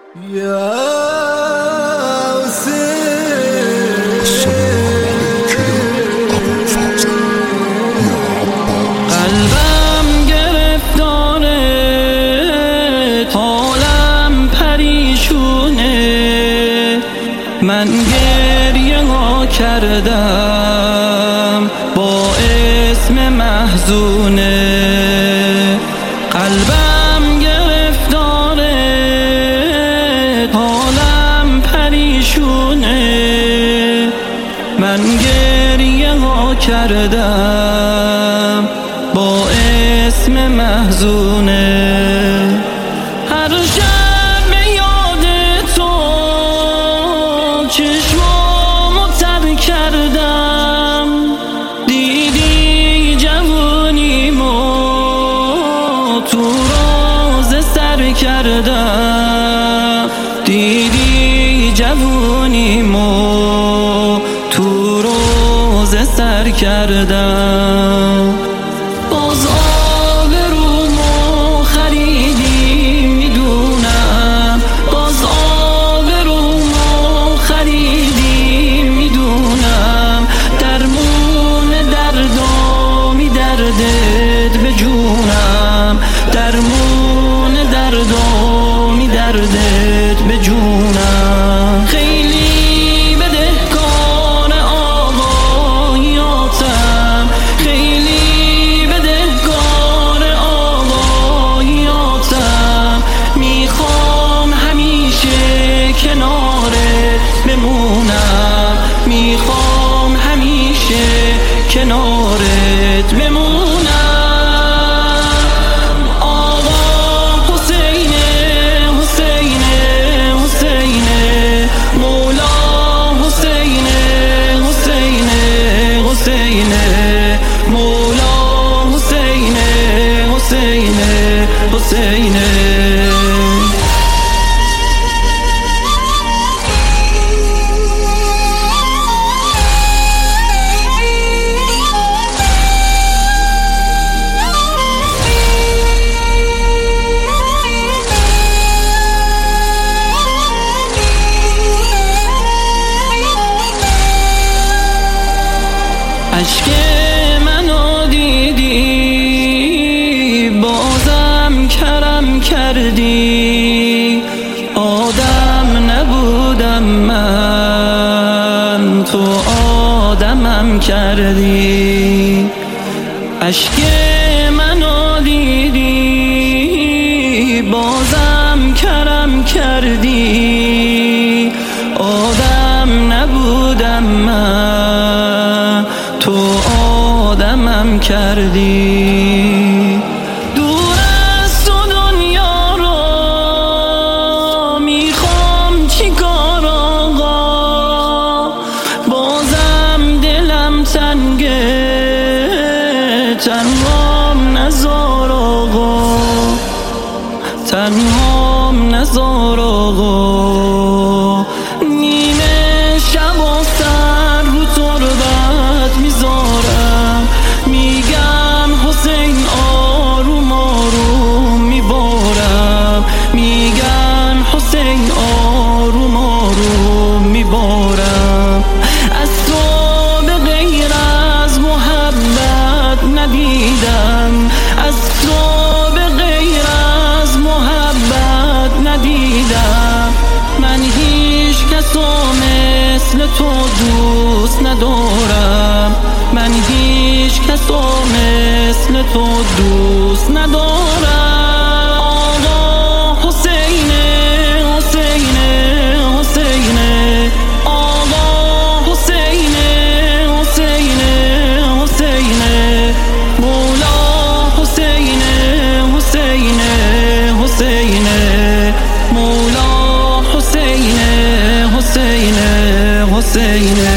قلبم گرفتاره، حالم پریشونه، من گریه ها کردم با اسم محزونه. قلبم گرفتاره، حالم پریشونه، من گریه ها کردم با اسم محزونه. هر شب به یاد تو چشمامو تر کردم، دیدی جوونیمو تو روز سر کردم، دیدی جوونیمو تو روز سر کردم. باز آبرومو خریدی میدونم، باز آبرومو خریدی میدونم، درمون دردامی دردت به جونم، درمون دردامی دردت به جونم. خیلی بدهکار آقایاتم، خیلی بدهکار آقایاتم، میخوام همیشه کنارت بمونم، میخوام همیشه کنارت بمونم. عشق منو دیدی بازم کرم کردی، آدم نبودم من تو آدمم کردی. عشق منو دیدی بازم کرم کردی، آدم نبودم من تو آدمم کردی. دور از تو دنیا رو میخوام چیکار آقا، بازم دلم تنگه، تنهام نزار آقا، تنهام نزار آقا. نیمه شب و سر رو تربت میذارم، میگم حسین آروم آروم میبارم، میگن حسین آروم آروم میبارم. از تو به غیر از محبت ندیدم، از تو به غیر از محبت ندیدم، من هیچ کسو مثل تو دوست ندارم، من هیچ کسو مثل تو دوست ندارم. آقا حسینه حسینه حسینه، آقا حسینه حسینه حسینه، مولا حسینه حسینه حسینه، مولا حسینه حسینه حسینه.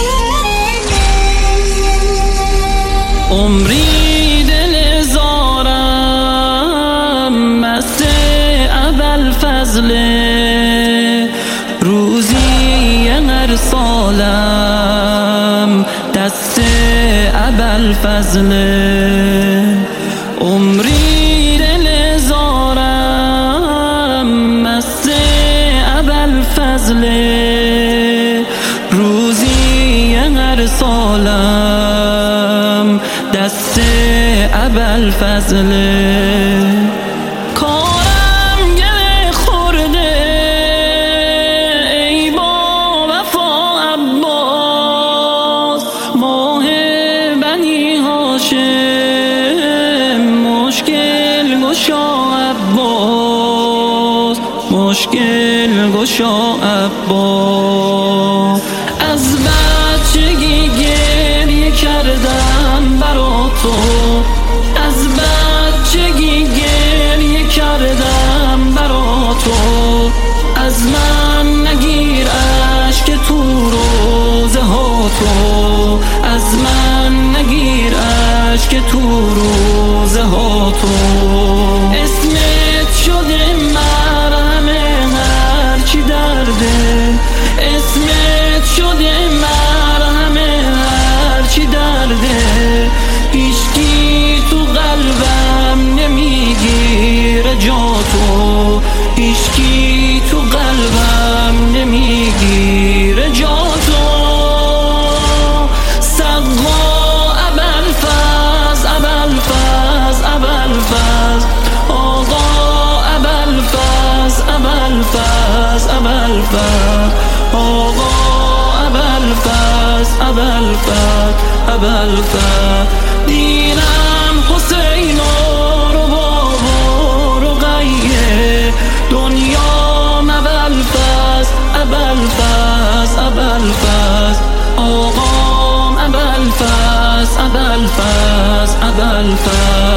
عمری دل زارم ابوالفضل عمری دل زارم مست ابوالفضل روزی هر سالم دست ابوالفضل کارم گره خورده ای با وفا عباس ماه بنی هاشم مشکل گشا عباس مشکل گشا عباس از بچگی گریه کردم برا تو از بچگی گریه کردم برا تو از من نگیر اشک تو روزه ها تو از من نگیر اشک تو روزه ها تو اسمت شده مرهم هرچی درده اسمت شده مرهم هرچی درده هیچکی تو قلبم نمیگیره جا تو هیچکی تو قلبم نمیگیره جا تو سقا ابوالفضل ابوالفضل ابوالفضل آقا ابوالفضل ابوالفضل ابوالفضل آقا ابوالفضل ابوالفضل ابوالفضل دینم حسین و بابا رقیه دنیام ابوالفضل ابوالفضل ابوالفضل آقام ابوالفضل ابوالفضل ابوالفضل